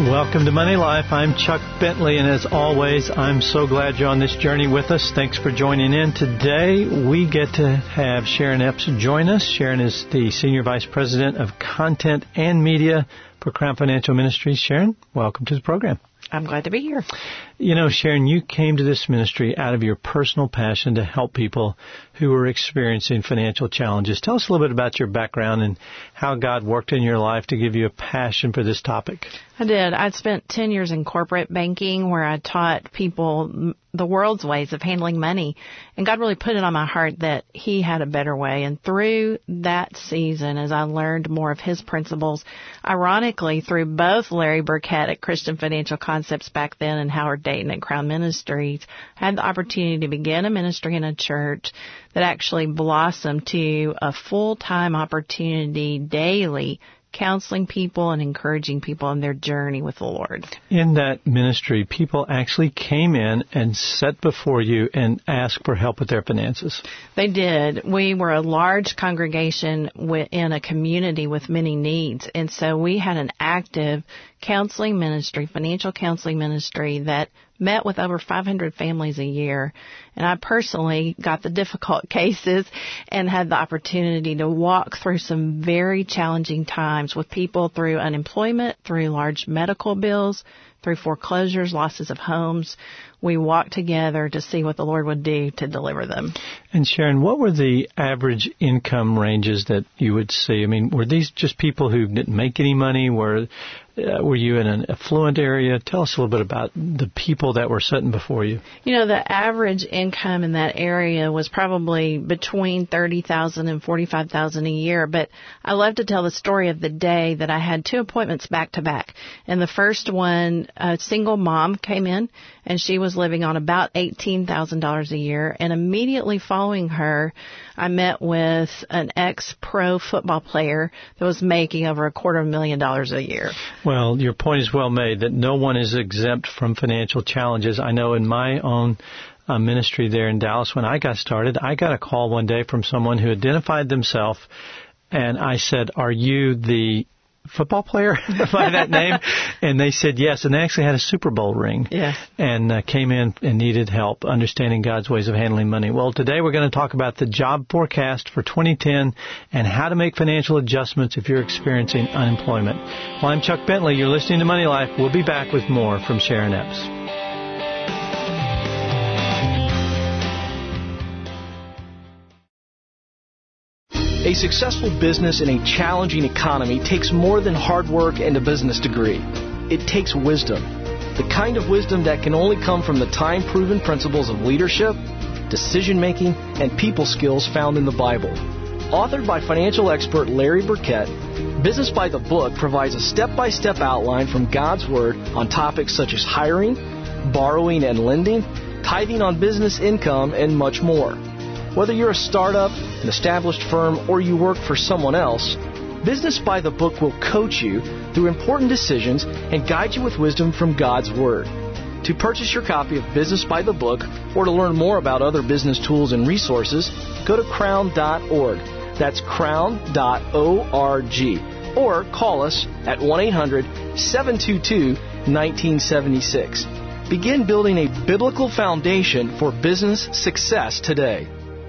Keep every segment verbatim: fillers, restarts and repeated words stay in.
Welcome to Money Life. I'm Chuck Bentley, and as always, I'm so glad you're on this journey with us. Thanks for joining in. Today, we get to have Sharon Epps join us. Sharon is the Senior Vice President of Content and Media for Crown Financial Ministries. Sharon, welcome to the program. I'm glad to be here. You know, Sharon, you came to this ministry out of your personal passion to help people who are experiencing financial challenges. Tell us a little bit about your background and how God worked in your life to give you a passion for this topic. I did. I'd spent ten years in corporate banking where I taught people the world's ways of handling money. And God really put it on my heart that He had a better way. And through that season, as I learned more of His principles, ironically, through both Larry Burkett at Christian Financial Concepts back then and Howard Dayton at Crown Ministries, I had the opportunity to begin a ministry in a church that actually blossomed to a full-time opportunity daily, counseling people and encouraging people on their journey with the Lord. In that ministry, people actually came in and sat before you and asked for help with their finances. They did. We were a large congregation in a community with many needs, and so we had an active counseling ministry, financial counseling ministry that met with over five hundred families a year. And I personally got the difficult cases and had the opportunity to walk through some very challenging times with people through unemployment, through large medical bills, through foreclosures, losses of homes. We walked together to see what the Lord would do to deliver them. And Sharon, what were the average income ranges that you would see? I mean, were these just people who didn't make any money? Were uh, were you in an affluent area? Tell us a little bit about the people that were sitting before you. You know, the average income in that area was probably between thirty thousand dollars and forty-five thousand dollars a year. But I love to tell the story of the day that I had two appointments back to back. And the first one, a single mom came in, and she was living on about eighteen thousand dollars a year. And immediately following her, I met with an ex-pro football player that was making over a quarter of a million dollars a year. Well, your point is well made that no one is exempt from financial challenges. I know in my own uh, ministry there in Dallas, when I got started, I got a call one day from someone who identified themselves, and I said, "Are you the football player by that name?" And they said yes, and they actually had a Super Bowl ring. Yes. And uh, came in and needed help understanding God's ways of handling money. Well, today we're going to talk about the job forecast for twenty ten and how to make financial adjustments if you're experiencing unemployment. Well, I'm Chuck Bentley. You're listening to Money Life. We'll be back with more from Sharon Epps. A successful business in a challenging economy takes more than hard work and a business degree. It takes wisdom, the kind of wisdom that can only come from the time-proven principles of leadership, decision-making, and people skills found in the Bible. Authored by financial expert Larry Burkett, Business by the Book provides a step-by-step outline from God's Word on topics such as hiring, borrowing and lending, tithing on business income, and much more. Whether you're a startup, an established firm, or you work for someone else, Business by the Book will coach you through important decisions and guide you with wisdom from God's Word. To purchase your copy of Business by the Book or to learn more about other business tools and resources, go to crown dot org. That's crown dot org. Or call us at one eight hundred seven two two one nine seven six. Begin building a biblical foundation for business success today.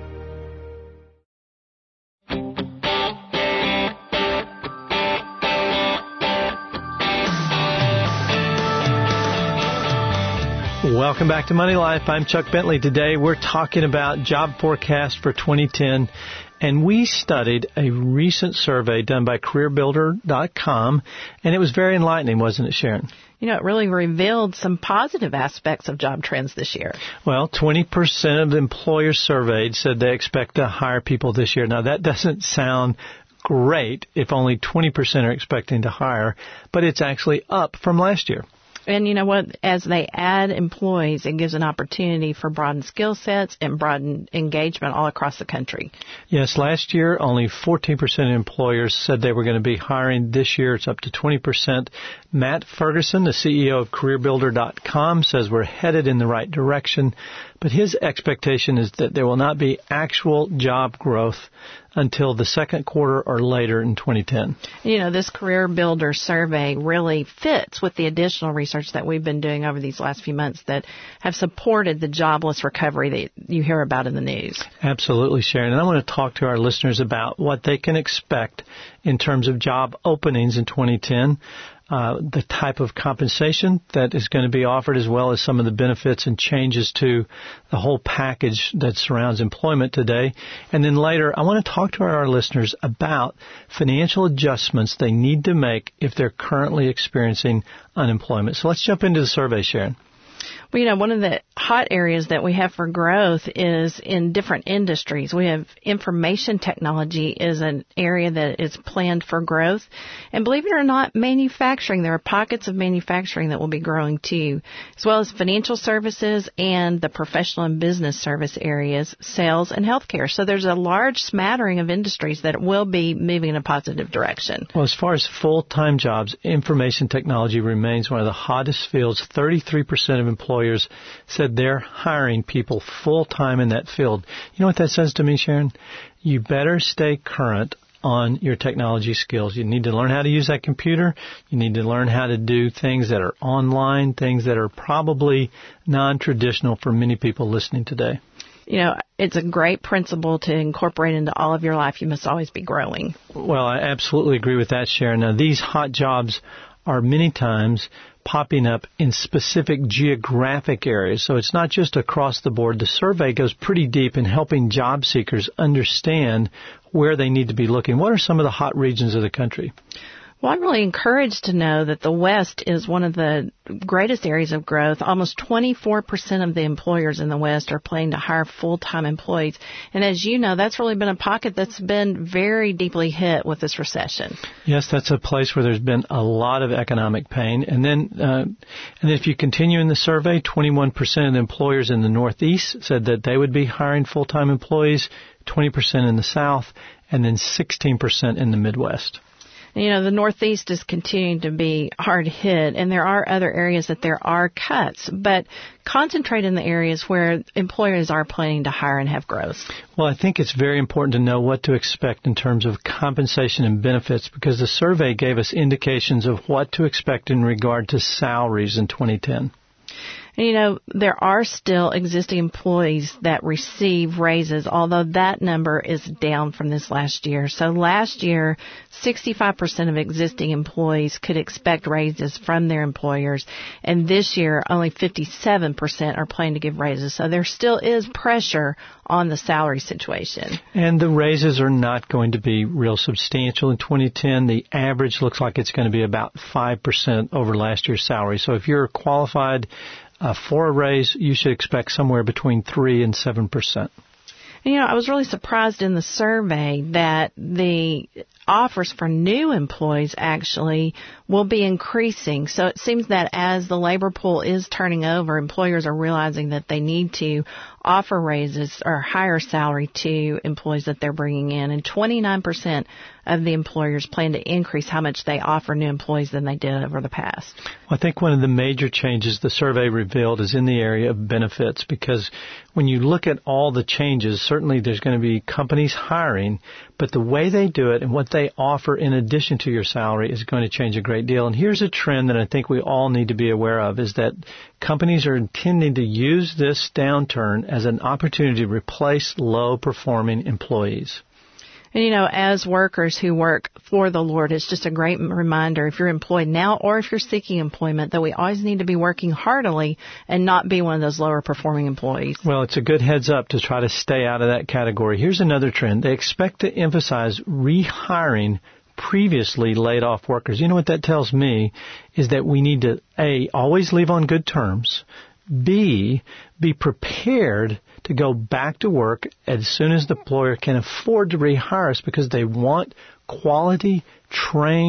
Welcome back to Money Life. I'm Chuck Bentley. Today we're talking about job forecast for twenty ten, and we studied a recent survey done by career builder dot com, and it was very enlightening, wasn't it, Sharon? You know, it really revealed some positive aspects of job trends this year. Well, twenty percent of the employers surveyed said they expect to hire people this year. Now, that doesn't sound great if only twenty percent are expecting to hire, but it's actually up from last year. And you know what? As they add employees, it gives an opportunity for broadened skill sets and broadened engagement all across the country. Yes, last year only fourteen percent of employers said they were going to be hiring. This year it's up to twenty percent. Matt Ferguson, the C E O of career builder dot com, says we're headed in the right direction, but his expectation is that there will not be actual job growth until the second quarter or later in twenty ten. You know, this Career Builder survey really fits with the additional research that we've been doing over these last few months that have supported the jobless recovery that you hear about in the news. Absolutely, Sharon. And I want to talk to our listeners about what they can expect in terms of job openings in twenty ten. Uh, the type of compensation that is going to be offered, as well as some of the benefits and changes to the whole package that surrounds employment today. And then later, I want to talk to our listeners about financial adjustments they need to make if they're currently experiencing unemployment. So let's jump into the survey, Sharon. Well, you know, one of the hot areas that we have for growth is in different industries. We have information technology is an area that is planned for growth. And believe it or not, manufacturing, there are pockets of manufacturing that will be growing too, as well as financial services and the professional and business service areas, sales and healthcare. So there's a large smattering of industries that will be moving in a positive direction. Well, as far as full-time jobs, information technology remains one of the hottest fields. thirty-three percent of employers said they're hiring people full-time in that field. You know what that says to me, Sharon? You better stay current on your technology skills. You need to learn how to use that computer. You need to learn how to do things that are online, things that are probably non-traditional for many people listening today. You know, it's a great principle to incorporate into all of your life. You must always be growing. Well, I absolutely agree with that, Sharon. Now, these hot jobs are many times popping up in specific geographic areas. So it's not just across the board. The survey goes pretty deep in helping job seekers understand where they need to be looking. What are some of the hot regions of the country? Well, I'm really encouraged to know that the West is one of the greatest areas of growth. Almost twenty-four percent of the employers in the West are planning to hire full-time employees. And as you know, that's really been a pocket that's been very deeply hit with this recession. Yes, that's a place where there's been a lot of economic pain. And then, uh, and if you continue in the survey, twenty-one percent of the employers in the Northeast said that they would be hiring full-time employees, twenty percent in the South, and then sixteen percent in the Midwest. You know, the Northeast is continuing to be hard hit, and there are other areas that there are cuts, but concentrate in the areas where employers are planning to hire and have growth. Well, I think it's very important to know what to expect in terms of compensation and benefits, because the survey gave us indications of what to expect in regard to salaries in twenty ten. And, you know, there are still existing employees that receive raises, although that number is down from this last year. So last year, sixty-five percent of existing employees could expect raises from their employers. And this year, only fifty-seven percent are planning to give raises. So there still is pressure on the salary situation. And the raises are not going to be real substantial in twenty ten. The average looks like it's going to be about five percent over last year's salary. So if you're qualified Uh, for a raise, you should expect somewhere between three and seven percent. And, you know, I was really surprised in the survey that the offers for new employees actually will be increasing. So it seems that as the labor pool is turning over, employers are realizing that they need to offer raises or higher salary to employees that they're bringing in. And twenty-nine percent of the employers plan to increase how much they offer new employees than they did over the past. Well, I think one of the major changes the survey revealed is in the area of benefits, because when you look at all the changes, certainly there's going to be companies hiring, but the way they do it and what they offer in addition to your salary is going to change a great deal. And here's a trend that I think we all need to be aware of, is that companies are intending to use this downturn as an opportunity to replace low-performing employees. And, you know, as workers who work for the Lord, it's just a great reminder, if you're employed now or if you're seeking employment, that we always need to be working heartily and not be one of those lower performing employees. Well, it's a good heads up to try to stay out of that category. Here's another trend. They expect to emphasize rehiring previously laid off workers. You know what that tells me is that we need to, A, always leave on good terms, B, be prepared to go back to work as soon as the employer can afford to rehire us, because they want quality, trained,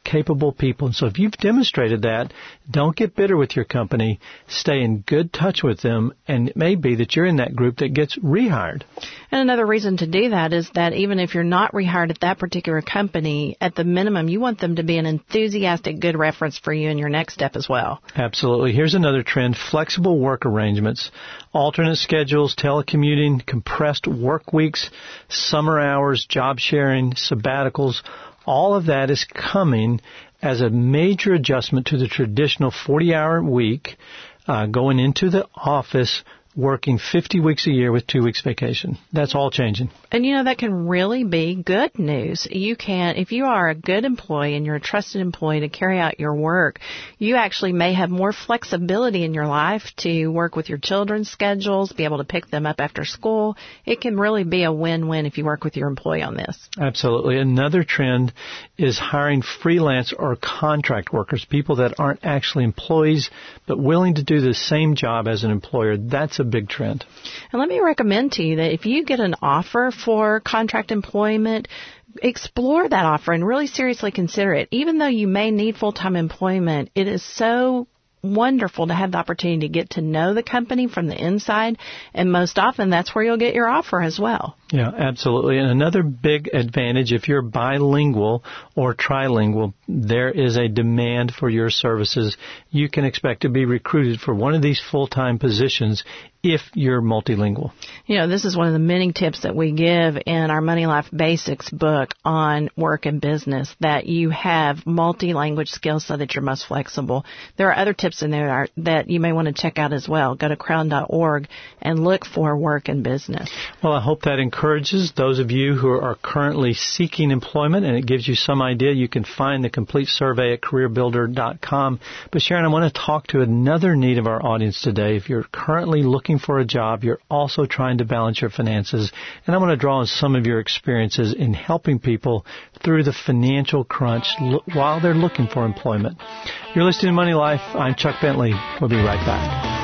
capable people. And so if you've demonstrated that, don't get bitter with your company. Stay in good touch with them, and it may be that you're in that group that gets rehired. And another reason to do that is that even if you're not rehired at that particular company, at the minimum, you want them to be an enthusiastic, good reference for you in your next step as well. Absolutely. Here's another trend: flexible work arrangements, alternate schedules, telecommuting, compressed work weeks, summer hours, job sharing, sabbaticals. All of that is coming as a major adjustment to the traditional forty-hour week, uh, going into the office, working fifty weeks a year with two weeks vacation. That's all changing. And, you know, that can really be good news. You can, if you are a good employee and you're a trusted employee to carry out your work, you actually may have more flexibility in your life to work with your children's schedules, be able to pick them up after school. It can really be a win-win if you work with your employee on this. Absolutely. Another trend is hiring freelance or contract workers, people that aren't actually employees but willing to do the same job as an employer. That's a big trend. And let me recommend to you that if you get an offer for contract employment, explore that offer and really seriously consider it. Even though you may need full-time employment, it is so wonderful to have the opportunity to get to know the company from the inside, and most often that's where you'll get your offer as well. Yeah, absolutely. And another big advantage, if you're bilingual or trilingual, there is a demand for your services. You can expect to be recruited for one of these full-time positions if you're multilingual. You know, this is one of the many tips that we give in our Money Life Basics book on work and business, that you have multi-language skills so that you're most flexible. There are other tips in there that you may want to check out as well. Go to crown dot org and look for work and business. Well, I hope that encourages those of you who are currently seeking employment, and it gives you some idea. You can find the complete survey at career builder dot com. But Sharon, I want to talk to another need of our audience today. If you're currently looking for a job, you're also trying to balance your finances, and I want to draw on some of your experiences in helping people through the financial crunch lo- while they're looking for employment. You're listening to Money Life. I'm Chuck Bentley. We'll be right back.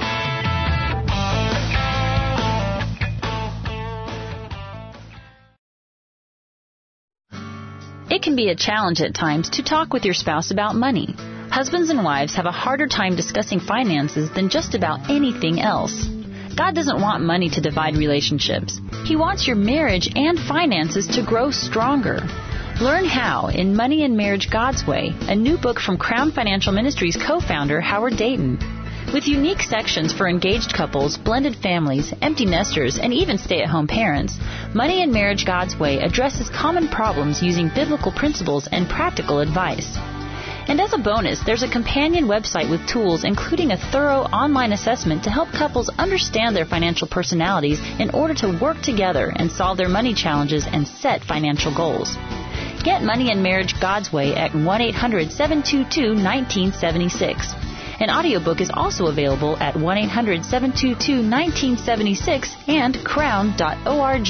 It can be a challenge at times to talk with your spouse about money. Husbands and wives have a harder time discussing finances than just about anything else. God doesn't want money to divide relationships. He wants your marriage and finances to grow stronger. Learn how in Money and Marriage God's Way, a new book from Crown Financial Ministries co-founder Howard Dayton. With unique sections for engaged couples, blended families, empty nesters, and even stay-at-home parents, Money and Marriage God's Way addresses common problems using biblical principles and practical advice. And as a bonus, there's a companion website with tools, including a thorough online assessment to help couples understand their financial personalities in order to work together and solve their money challenges and set financial goals. Get Money and Marriage God's Way at one eight hundred seven two two one nine seven six. An audiobook is also available at one eight hundred seven two two one nine seven six and crown dot org.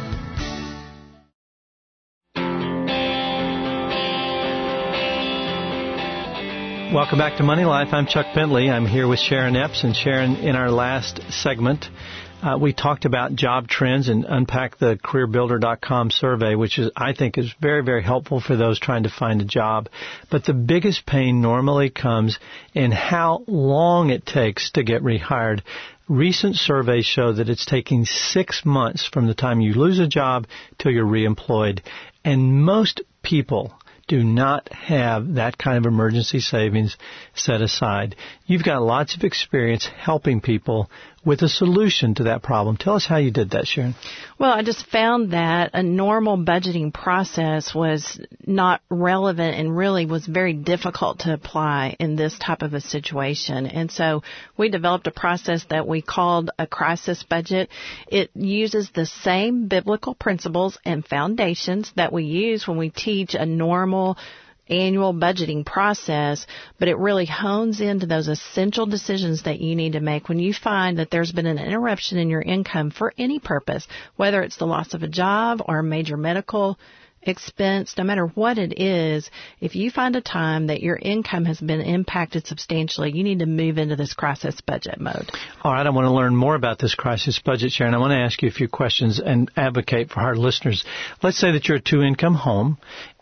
Welcome back to Money Life. I'm Chuck Bentley. I'm here with Sharon Epps. And Sharon, in our last segment, uh, we talked about job trends and unpacked the career builder dot com survey, which is, I think, is very, very helpful for those trying to find a job. But the biggest pain normally comes in how long it takes to get rehired. Recent surveys show that it's taking six months from the time you lose a job till you're reemployed. And most people do not have that kind of emergency savings set aside. You've got lots of experience helping people with a solution to that problem. Tell us how you did that, Sharon. Well, I just found that a normal budgeting process was not relevant and really was very difficult to apply in this type of a situation. And so we developed a process that we called a crisis budget. It uses the same biblical principles and foundations that we use when we teach a normal annual budgeting process, but it really hones into those essential decisions that you need to make when you find that there's been an interruption in your income for any purpose, whether it's the loss of a job or a major medical expense, no matter what it is. If you find a time that your income has been impacted substantially, you need to move into this crisis budget mode. All right, I want to learn more about this crisis budget, Sharon. I want to ask you a few questions and advocate for our listeners. Let's say that you're a two-income home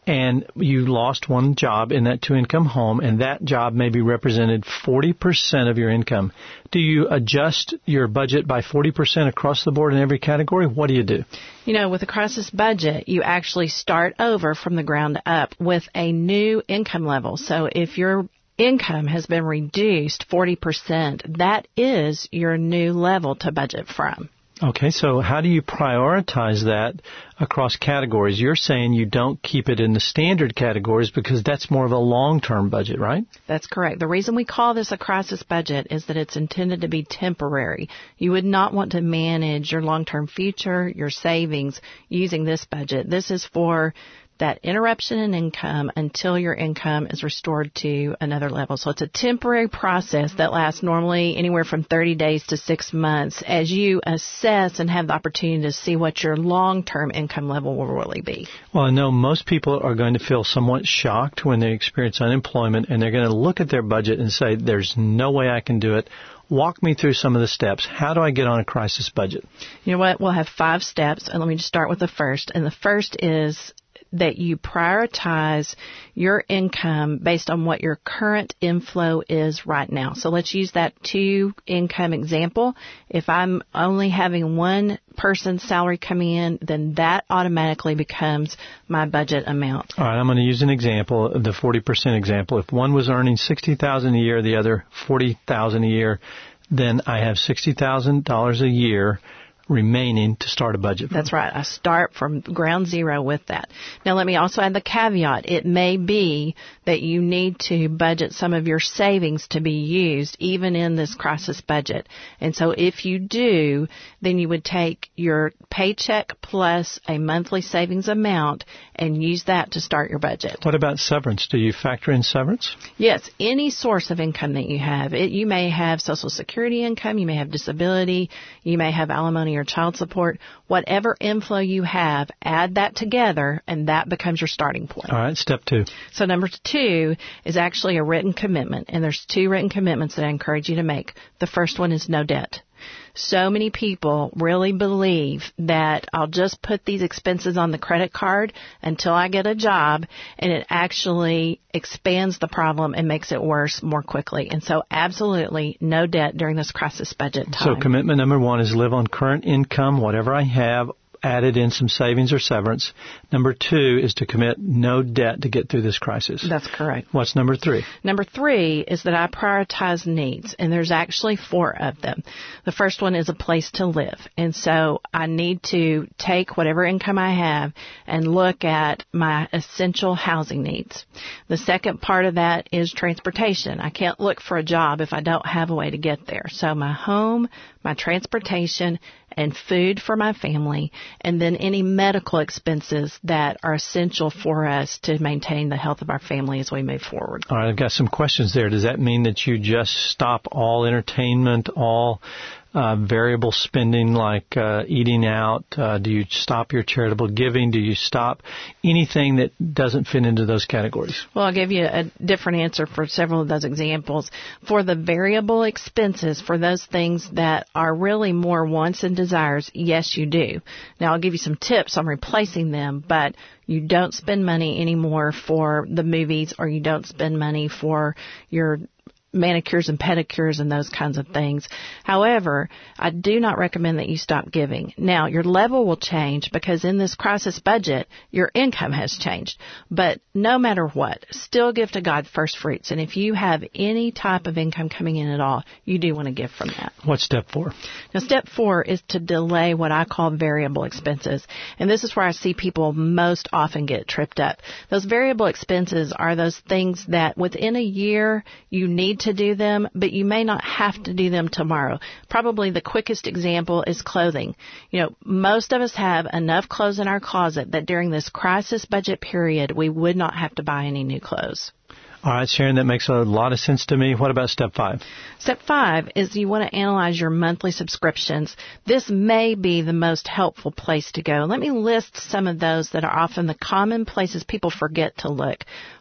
and you lost one job in that two-income home, and that job maybe represented forty percent of your income. Do you adjust your budget by forty percent across the board in every category? What do you do? You know, with a crisis budget, you actually start over from the ground up with a new income level. So if your income has been reduced forty percent, that is your new level to budget from. Okay, so how do you prioritize that across categories? You're saying you don't keep it in the standard categories because that's more of a long-term budget, right? That's correct. The reason we call this a crisis budget is that it's intended to be temporary. You would not want to manage your long-term future, your savings, using this budget. This is for that interruption in income until your income is restored to another level. So it's a temporary process that lasts normally anywhere from thirty days to six months as you assess and have the opportunity to see what your long-term income level will really be. Well, I know most people are going to feel somewhat shocked when they experience unemployment, and they're going to look at their budget and say, there's no way I can do it. Walk me through some of the steps. How do I get on a crisis budget? You know what? We'll have five steps, and let me just start with the first. And the first is that you prioritize your income based on what your current inflow is right now. So let's use that two income example. If I'm only having one person's salary coming in, then that automatically becomes my budget amount. All right, I'm going to use an example, the forty percent example. If one was earning sixty thousand dollars a year, the other forty thousand dollars a year, then I have sixty thousand dollars a year remaining to start a budget. That's right. I start from ground zero with that. Now, let me also add the caveat. It may be that you need to budget some of your savings to be used even in this crisis budget. And so if you do, then you would take your paycheck plus a monthly savings amount and use that to start your budget. What about severance? Do you factor in severance? Yes. Any source of income that you have. It, you may have Social Security income. You may have disability. You may have alimony or child support. Whatever inflow you have, add that together, and that becomes your starting point. All right, step two. So number two is actually a written commitment, and there's two written commitments that I encourage you to make. The first one is no debt. So many people really believe that I'll just put these expenses on the credit card until I get a job, and it actually expands the problem and makes it worse more quickly. And so absolutely no debt during this crisis budget time. So commitment number one is live on current income, whatever I have, added in some savings or severance. Number two is to commit no debt to get through this crisis. That's correct. What's number three? Number three is that I prioritize needs, and there's actually four of them. The first one is a place to live, and so I need to take whatever income I have and look at my essential housing needs. The second part of that is transportation. I can't look for a job if I don't have a way to get there. So my home, my transportation, and food for my family, and then any medical expenses that are essential for us to maintain the health of our family as we move forward. All right, I've got some questions there. Does that mean that you just stop all entertainment, all uh, variable spending like uh, eating out? Uh, do you stop your charitable giving? Do you stop anything that doesn't fit into those categories? Well, I'll give you a different answer for several of those examples. For the variable expenses, for those things that are really more wants and desires, yes, you do. Now, I'll give you some tips on replacing them, but you don't spend money anymore for the movies, or you don't spend money for your manicures and pedicures and those kinds of things. However, I do not recommend that you stop giving. Now, your level will change because in this crisis budget, your income has changed. But no matter what, still give to God first fruits. And if you have any type of income coming in at all, you do want to give from that. What's step four? Now, step four is to delay what I call variable expenses. And this is where I see people most often get tripped up. Those variable expenses are those things that within a year you need to do them, but you may not have to do them tomorrow. Probably the quickest example is clothing. You know, most of us have enough clothes in our closet that during this crisis budget period, we would not have to buy any new clothes. All right, Sharon, that makes a lot of sense to me. What about step five? Step five is you want to analyze your monthly subscriptions. This may be the most helpful place to go. Let me list some of those that are often the common places people forget to look.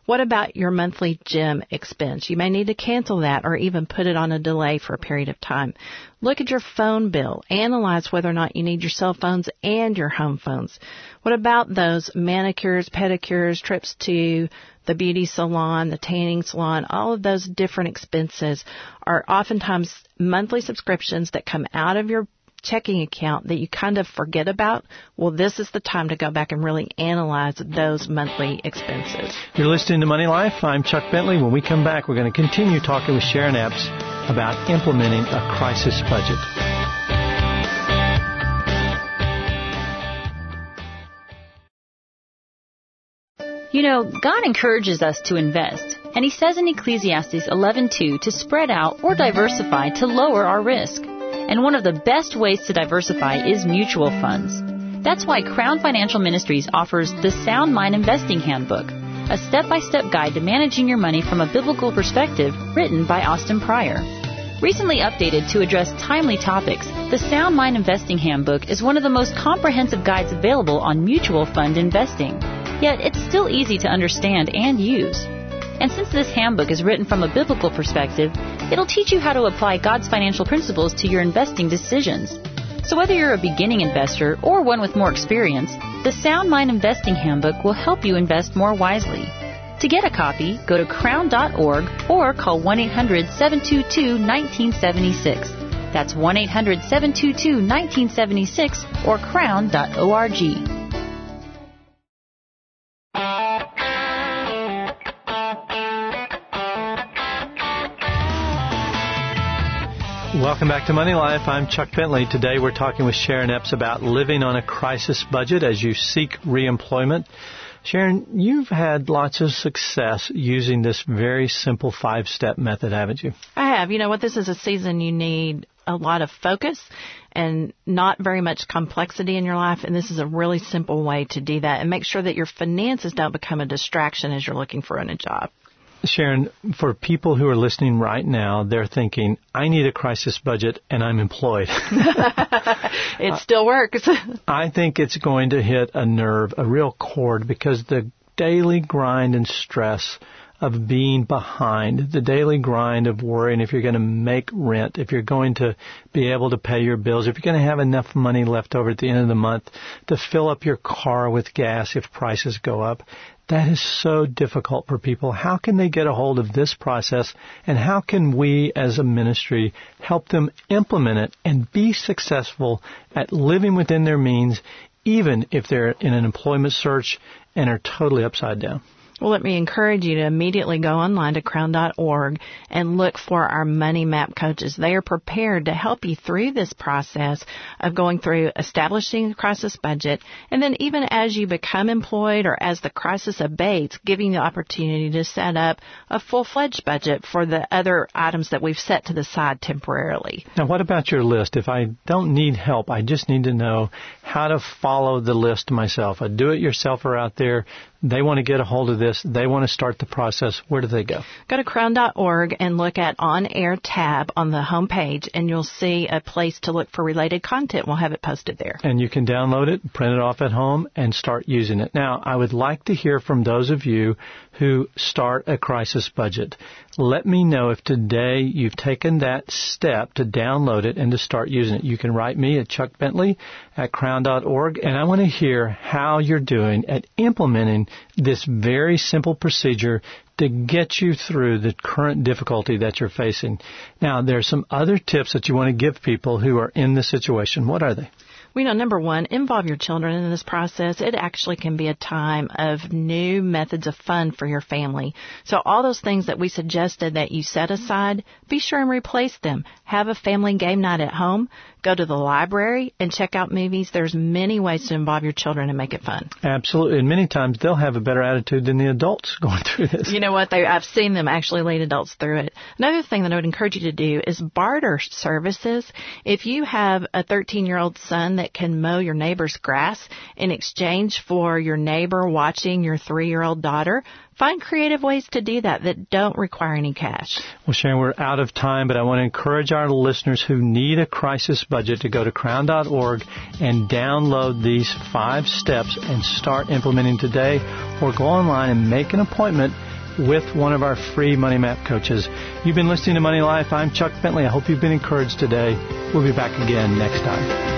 What about your monthly gym expense? You may need to cancel that or even put it on a delay for a period of time. Look at your phone bill. Analyze whether or not you need your cell phones and your home phones. What about those manicures, pedicures, trips to the beauty salon, the tanning salon? All of those different expenses are oftentimes monthly subscriptions that come out of your checking account that you kind of forget about. Well, this is the time to go back and really analyze those monthly expenses. You're listening to Money Life. I'm Chuck Bentley. When we come back, we're going to continue talking with Sharon Epps about implementing a crisis budget. You know, God encourages us to invest, and He says in Ecclesiastes eleven two to spread out or diversify to lower our risk. And one of the best ways to diversify is mutual funds. That's why Crown Financial Ministries offers the Sound Mind Investing Handbook, a step-by-step guide to managing your money from a biblical perspective, written by Austin Pryor. Recently updated to address timely topics, the Sound Mind Investing Handbook is one of the most comprehensive guides available on mutual fund investing. Yet it's still easy to understand and use. And since this handbook is written from a biblical perspective, it'll teach you how to apply God's financial principles to your investing decisions. So whether you're a beginning investor or one with more experience, the Sound Mind Investing Handbook will help you invest more wisely. To get a copy, go to crown dot org or call one eight hundred seven two two one nine seven six. That's one eight hundred seven two two one nine seven six or crown dot org. Welcome back to Money Life. I'm Chuck Bentley. Today we're talking with Sharon Epps about living on a crisis budget as you seek reemployment. Sharon, you've had lots of success using this very simple five-step method, haven't you? I have. You know what? This is a season you need a lot of focus and not very much complexity in your life, and this is a really simple way to do that and make sure that your finances don't become a distraction as you're looking for a new job. Sharon, for people who are listening right now, they're thinking, I need a crisis budget and I'm employed. It still works. I think it's going to hit a nerve, a real chord, because the daily grind and stress of being behind, the daily grind of worrying if you're going to make rent, if you're going to be able to pay your bills, if you're going to have enough money left over at the end of the month to fill up your car with gas if prices go up. That is so difficult for people. How can they get a hold of this process, and how can we as a ministry help them implement it and be successful at living within their means, even if they're in an employment search and are totally upside down? Well, let me encourage you to immediately go online to crown dot org and look for our Money Map coaches. They are prepared to help you through this process of going through establishing a crisis budget, and then even as you become employed or as the crisis abates, giving you the opportunity to set up a full-fledged budget for the other items that we've set to the side temporarily. Now, what about your list? If I don't need help, I just need to know how to follow the list myself. A do-it-yourselfer out there, they want to get a hold of this. They want to start the process. Where do they go? Go to crown dot org and look at On Air tab on the home page, and you'll see a place to look for related content. We'll have it posted there. And you can download it, print it off at home, and start using it. Now, I would like to hear from those of you who start a crisis budget. Let me know if today you've taken that step to download it and to start using it. You can write me at Chuck Bentley at crown dot org, and I want to hear how you're doing at implementing this very simple procedure to get you through the current difficulty that you're facing. Now, there are some other tips that you want to give people who are in this situation. What are they? We know, number one, involve your children in this process. It actually can be a time of new methods of fun for your family. So all those things that we suggested that you set aside, be sure and replace them. Have a family game night at home. Go to the library and check out movies. There's many ways to involve your children and make it fun. Absolutely. And many times they'll have a better attitude than the adults going through this. You know what? They, I've seen them actually lead adults through it. Another thing that I would encourage you to do is barter services. If you have a thirteen-year-old son that can mow your neighbor's grass in exchange for your neighbor watching your three-year-old daughter, find creative ways to do that that don't require any cash. Well, Sharon, we're out of time, but I want to encourage our listeners who need a crisis budget to go to crown dot org and download these five steps and start implementing today, or go online and make an appointment with one of our free Money Map coaches. You've been listening to Money Life. I'm Chuck Bentley. I hope you've been encouraged today. We'll be back again next time.